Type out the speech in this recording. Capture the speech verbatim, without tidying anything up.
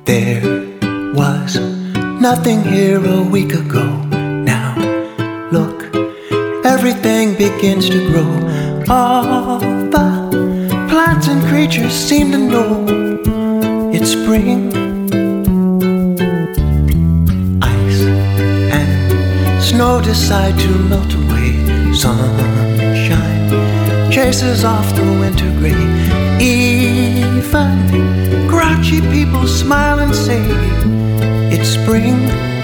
There was nothing here a week ago. Now look, everything begins to grow. All the plants and creatures seem to know it's spring. Ice and snow decide to melt away. Sunshine chases off the winter gray. Even grouchy people smile and say it's spring.